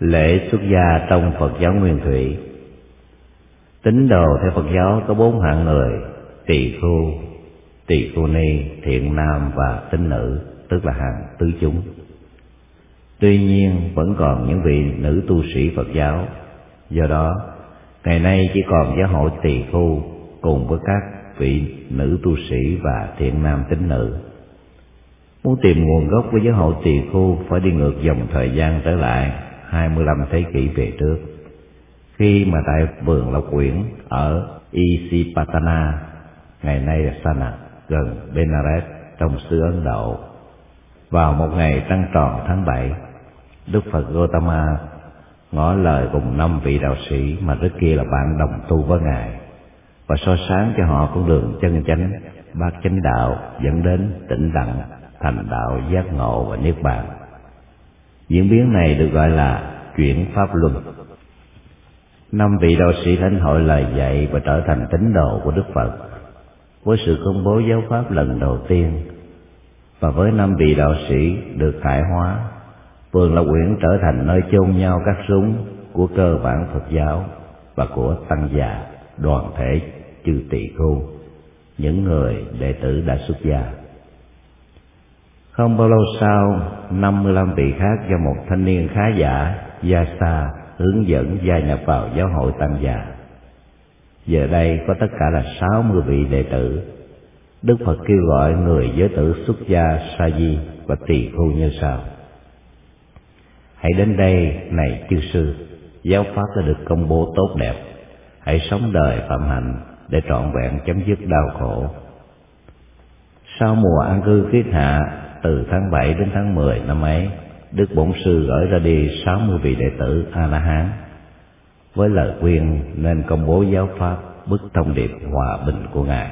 Lễ xuất gia trong Phật giáo Nguyên Thủy. Tín đồ theo Phật giáo có 4 hạng người: tỳ khưu ni, thiện nam và tín nữ, tức là hàng tứ chúng. Tuy nhiên vẫn còn những vị nữ tu sĩ Phật giáo. Do đó ngày nay chỉ còn giáo hội tỳ khưu cùng với các vị nữ tu sĩ và thiện nam tín nữ. Muốn tìm nguồn gốc của giáo hội tỳ khưu phải đi ngược dòng thời gian trở lại 25 thế kỷ về trước, khi mà tại vườn Lộc Uyển ở Isipatana, ngày nay là Sanat, gần Benares trong xứ Ấn Độ, vào một ngày trăng tròn tháng 7, Đức Phật Gautama ngỏ lời cùng 5 vị đạo sĩ mà trước kia là bạn đồng tu với Ngài, và soi sáng cho họ con đường chân chánh, bát chánh đạo dẫn đến tĩnh lặng, thành đạo, giác ngộ và niết bàn. Diễn biến này được gọi là chuyển pháp luân. 5 vị đạo sĩ lãnh hội lời dạy và trở thành tín đồ của Đức Phật với sự công bố giáo pháp lần đầu tiên, và với 5 vị đạo sĩ được khải hóa, vườn Lộc Uyển trở thành nơi chôn nhau các súng của cơ bản Phật giáo và của tăng già, đoàn thể chư tỳ khưu, những người đệ tử đã xuất gia. Không bao lâu sau, 55 vị khác do một thanh niên khá giả, Yasa, hướng dẫn gia nhập vào giáo hội tăng già. Giờ đây có tất cả là 60 vị đệ tử. Đức Phật kêu gọi người giới tử xuất gia sa di và tỳ khưu như sau: hãy đến đây này chư sư, giáo pháp đã được công bố tốt đẹp. Hãy sống đời phạm hạnh để trọn vẹn chấm dứt đau khổ. Sau mùa an cư kiết hạ, từ tháng 7 đến tháng 10 năm ấy, Đức Bổn Sư gửi ra đi 60 vị đệ tử A-la-hán với lời khuyên nên công bố giáo pháp, bức thông điệp hòa bình của Ngài.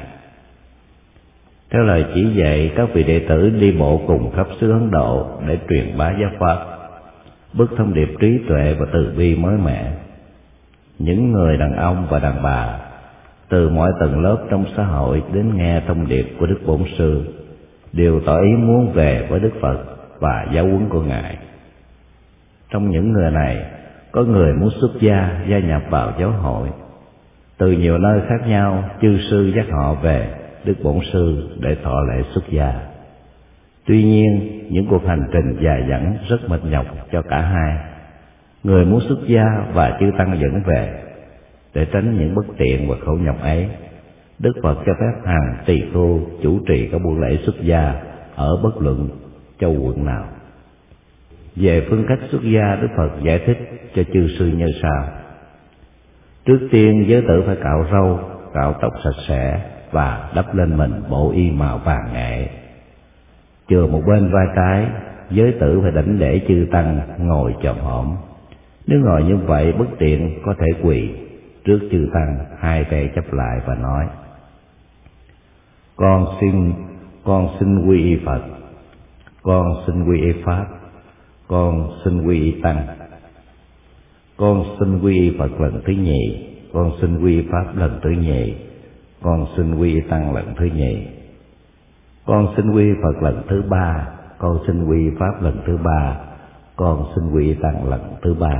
Theo lời chỉ dạy, các vị đệ tử đi bộ cùng khắp xứ Ấn Độ để truyền bá giáo pháp, bức thông điệp trí tuệ và từ bi mới mẻ. Những người đàn ông và đàn bà từ mọi tầng lớp trong xã hội đến nghe thông điệp của Đức Bổn Sư đều tỏ ý muốn về với Đức Phật và giáo huấn của Ngài. Trong những người này, có người muốn xuất gia nhập vào giáo hội. Từ nhiều nơi khác nhau, chư sư dắt họ về Đức Bổn Sư để thọ lễ xuất gia. Tuy nhiên, những cuộc hành trình dài dẳng rất mệt nhọc cho cả hai. Người muốn xuất gia và chư tăng dẫn về. Để tránh những bất tiện và khổ nhọc ấy, Đức Phật cho phép hàng tỳ khưu chủ trì các buổi lễ xuất gia ở bất luận châu quận nào. Về phương cách xuất gia, Đức Phật giải thích cho chư sư như sau: trước tiên, giới tử phải cạo râu, cạo tóc sạch sẽ và đắp lên mình bộ y màu vàng nghệ. Chừa một bên vai trái, giới tử phải đảnh lễ chư tăng ngồi chồm hổm. Nếu ngồi như vậy bất tiện, có thể quỳ trước chư tăng, hai tay chắp lại và nói: con xin quy y Phật, con xin quy y Pháp, con xin quy y Tăng. Con xin quy y Phật lần thứ nhì, con xin quy y Pháp lần thứ nhì, con xin quy y Tăng lần thứ nhì. Con xin quy y Phật lần thứ ba, con xin quy y Pháp lần thứ ba, con xin quy y Tăng lần thứ ba.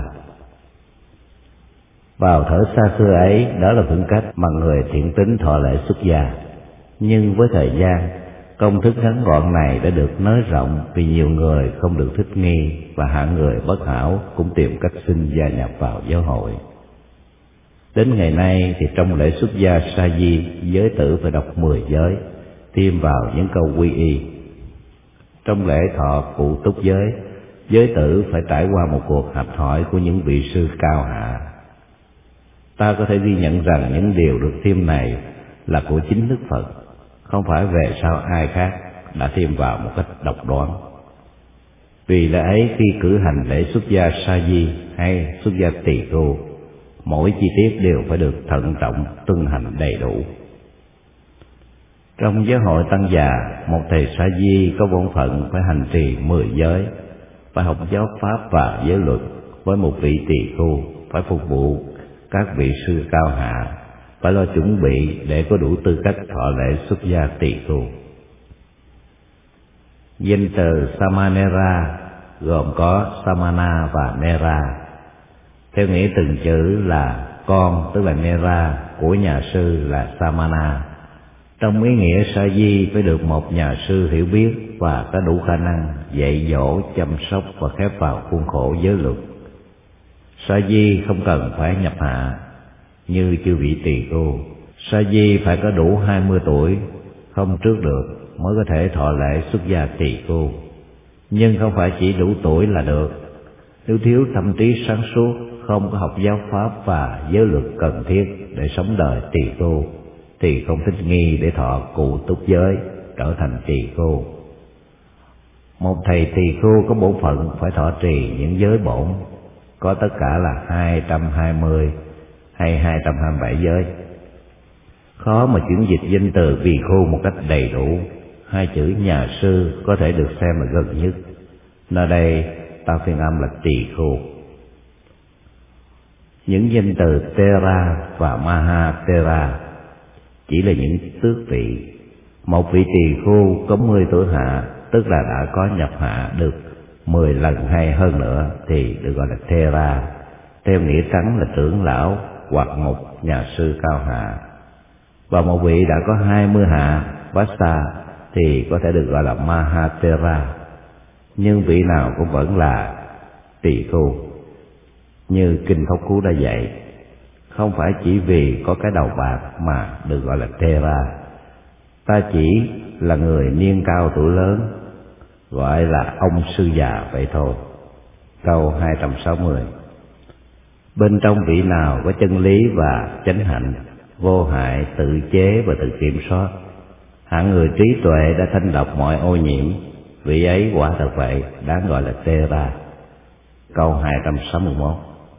Vào thời xa xưa ấy, đó là phương cách mà người thiện tín thọ lễ xuất gia. Nhưng với thời gian, công thức ngắn gọn này đã được nới rộng vì nhiều người không được thích nghi, và hạng người bất hảo cũng tìm cách xin gia nhập vào giáo hội. Đến ngày nay thì trong lễ xuất gia sa di, giới tử phải đọc 10 giới, thêm vào những câu quy y. Trong lễ thọ phụ túc giới, giới tử phải trải qua một cuộc hạch hỏi của những vị sư cao hạ. Ta có thể ghi nhận rằng những điều được thêm này là của chính Đức Phật, không phải về sau ai khác đã thêm vào một cách độc đoán. Vì lẽ ấy, khi cử hành lễ xuất gia sa di hay xuất gia tỳ khưu, mỗi chi tiết đều phải được thận trọng tuân hành đầy đủ. Trong giáo hội tăng già, một thầy sa di có bổn phận phải hành trì 10 giới, phải học giáo pháp và giới luật. Với một vị tỳ khưu phải phục vụ các vị sư cao hạ, phải lo chuẩn bị để có đủ tư cách thọ lễ xuất gia tỳ khưu. Danh từ Samanera gồm có Samana và Nera, Theo nghĩa từng chữ là con, tức là Nera, của nhà sư là Samana. Trong ý nghĩa sa di phải được một nhà sư hiểu biết và có đủ khả năng dạy dỗ, chăm sóc và khép vào khuôn khổ giới luật. Sa di không cần phải nhập hạ như chư vị tỳ khưu. Sa di phải có đủ 20 tuổi, không trước được, mới có thể thọ lễ xuất gia tỳ khưu. Nhưng không phải chỉ đủ tuổi là được. Nếu thiếu tâm trí sáng suốt, không có học giáo pháp và giới luật cần thiết để sống đời tỳ khưu, thì không thích nghi để thọ cụ túc giới, trở thành tỳ khưu. Một thầy tỳ khưu có bổn phận phải thọ trì những giới bổn, có tất cả là 220 hay 227 giới. Khó mà chuyển dịch danh từ tỳ khưu một cách đầy đủ. Hai chữ nhà sư có thể được xem là gần nhất. Nơi đây ta phiên âm là tỳ khưu. Những danh từ Tera và Mahatera chỉ là những tước vị. Một vị tỳ khưu có 10 tuổi hạ, tức là đã có nhập hạ được 10 lần hay hơn nữa thì được gọi là Thera. Theo nghĩa trắng là trưởng lão hoặc một nhà sư cao hạ. Và một vị đã có 20 hạ, Vassa, thì có thể được gọi là Mahatera. Nhưng vị nào cũng vẫn là tỳ khưu. Như Kinh Pháp Cú đã dạy, không phải chỉ vì có cái đầu bạc mà được gọi là Thera. Ta chỉ là người niên cao tuổi lớn, gọi là ông sư già vậy thôi. Câu 260. Bên trong vị nào có chân lý và chánh hạnh, vô hại, tự chế và tự kiểm soát, hạng người trí tuệ đã thanh lọc mọi ô nhiễm, vị ấy quả thật vậy, đáng gọi là Thera. Câu 261.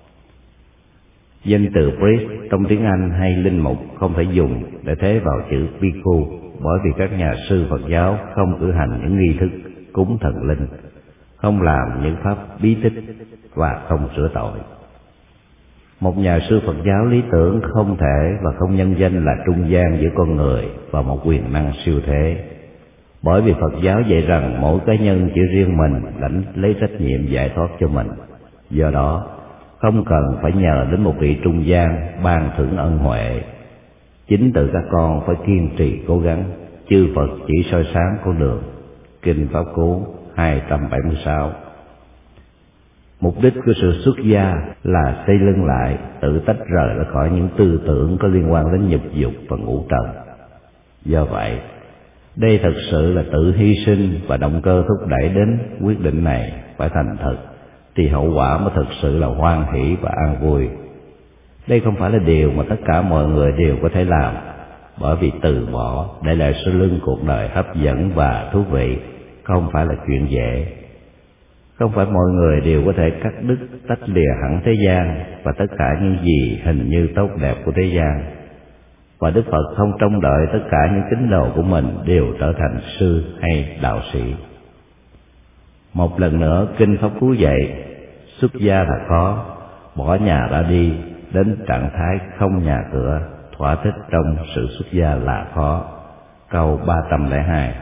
Danh từ priest trong tiếng Anh hay linh mục không thể dùng để thế vào chữ bhikkhu, bởi vì các nhà sư Phật giáo không cử hành những nghi thức cúng thần linh, không làm những pháp bí tích và không sửa tội. Một nhà sư Phật giáo lý tưởng không thể và không nhân danh là trung gian giữa con người và một quyền năng siêu thế, bởi vì Phật giáo dạy rằng mỗi cá nhân chỉ riêng mình lãnh lấy trách nhiệm giải thoát cho mình. Do đó không cần phải nhờ đến một vị trung gian ban thưởng ân huệ. Chính tự các con phải kiên trì cố gắng, chư Phật chỉ soi sáng con đường. Kinh Pháp Cú 276. Mục đích của sự xuất gia là xây lưng lại, tự tách rời ra khỏi những tư tưởng có liên quan đến nhục dục và ngũ trần. Do vậy, đây thật sự là tự hy sinh, và động cơ thúc đẩy đến quyết định này phải thành thật, thì hậu quả mới thực sự là hoan hỷ và an vui. Đây không phải là điều mà tất cả mọi người đều có thể làm, bởi vì từ bỏ để lại sau lưng cuộc đời hấp dẫn và thú vị không phải là chuyện dễ. Không phải mọi người đều có thể cắt đứt, tách lìa hẳn thế gian và tất cả những gì hình như tốt đẹp của thế gian. Và Đức Phật không trông đợi tất cả những tín đồ của mình đều trở thành sư hay đạo sĩ. Một lần nữa, Kinh Pháp Cú dạy, xuất gia là khó, bỏ nhà ra đi đến trạng thái không nhà cửa, thỏa thích trong sự xuất gia là khó. Câu 302.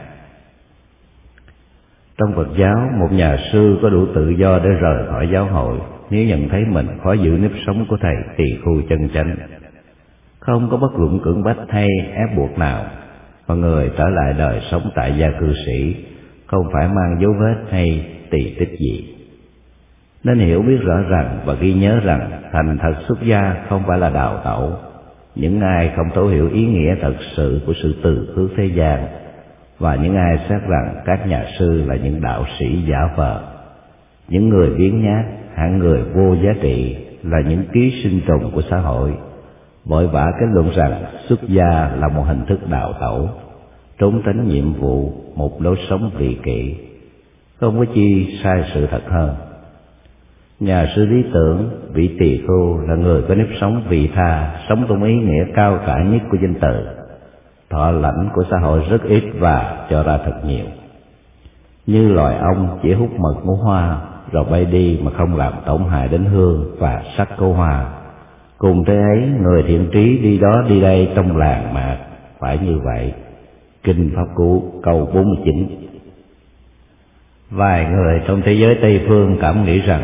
Trong Phật giáo, một nhà sư có đủ tự do để rời khỏi giáo hội nếu nhận thấy mình khó giữ nếp sống của thầy tỳ khưu chân chánh. Không có bất luận cưỡng bách hay ép buộc nào, và người trở lại đời sống tại gia cư sĩ không phải mang dấu vết hay tỳ tích gì. Nên hiểu biết rõ ràng và ghi nhớ rằng thành thật xuất gia không phải là đào tẩu. Những ai không thấu hiểu ý nghĩa thật sự của sự từ khước thế gian, và những ai xét rằng các nhà sư là những đạo sĩ giả vờ, những người biếng nhác, hạng người vô giá trị, là những ký sinh trùng của xã hội, vội vã kết luận rằng xuất gia là một hình thức đào tẩu, trốn tránh nhiệm vụ, một lối sống vị kỷ. Không có chi sai sự thật hơn. Nhà sư lý tưởng, vị tỳ khưu là người có nếp sống vị tha, sống trong ý nghĩa cao cả nhất của danh từ. Thọ lãnh của xã hội rất ít và cho ra thật nhiều. Như loài ong chỉ hút mật của hoa rồi bay đi mà không làm tổn hại đến hương và sắc của hoa. Cùng thế ấy, người thiện trí đi đó đi đây trong làng mạc phải như vậy. Kinh Pháp Cú câu 49. Vài người trong thế giới Tây phương cảm nghĩ rằng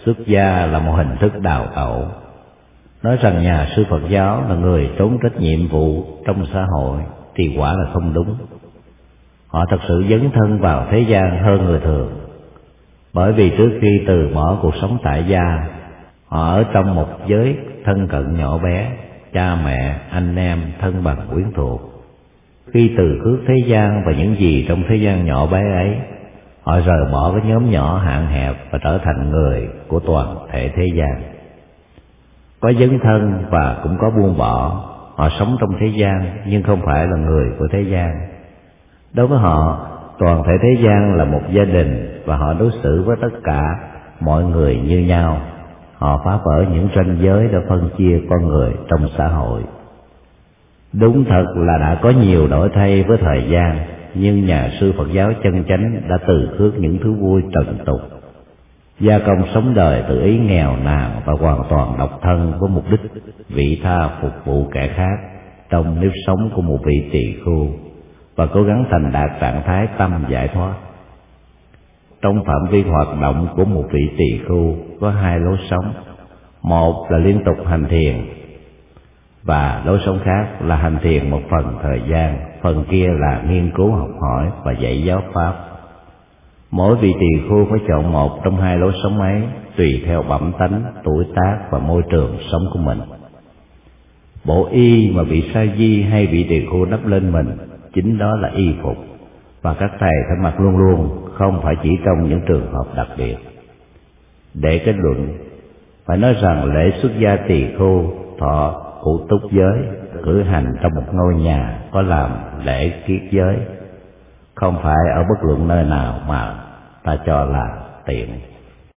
Xuất gia là một hình thức đào tẩu. Nói rằng nhà sư Phật giáo là người trốn trách nhiệm vụ trong xã hội thì quả là không đúng. Họ thật sự dấn thân vào thế gian hơn người thường, bởi vì trước khi từ bỏ cuộc sống tại gia, họ ở trong một giới thân cận nhỏ bé, cha mẹ, anh em, thân bằng quyến thuộc. Khi từ khước thế gian và những gì trong thế gian nhỏ bé ấy, họ rời bỏ cái nhóm nhỏ hạn hẹp và trở thành người của toàn thể thế gian. Có dấn thân và cũng có buông bỏ. Họ sống trong thế gian nhưng không phải là người của thế gian. Đối với họ, toàn thể thế gian là một gia đình và họ đối xử với tất cả mọi người như nhau. Họ phá vỡ những ranh giới để phân chia con người trong xã hội. Đúng thật là đã có nhiều đổi thay với thời gian, nhưng nhà sư Phật giáo chân chánh đã từ khước những thú vui trần tục, gia công sống đời tự ý nghèo nàn và hoàn toàn độc thân với mục đích vị tha phục vụ kẻ khác trong nếp sống của một vị tỳ khưu, và cố gắng thành đạt trạng thái tâm giải thoát. Trong phạm vi hoạt động của một vị tỳ khưu có hai lối sống: một là liên tục hành thiền, và lối sống khác là hành thiền một phần thời gian, phần kia là nghiên cứu học hỏi và dạy giáo pháp. Mỗi vị tỳ khưu phải chọn một trong hai lối sống ấy tùy theo bẩm tánh, tuổi tác và môi trường sống của mình. Bộ y mà vị sa di hay vị tỳ khưu đắp lên mình chính đó là y phục, và các thầy phải mặc luôn luôn, không phải chỉ trong những trường hợp đặc biệt. Để kết luận, phải nói rằng lễ xuất gia tỳ khưu thọ cụ túc giới cử hành trong một ngôi nhà có làm lễ kiết giới, không phải ở bất luận nơi nào mà ta cho là tiện.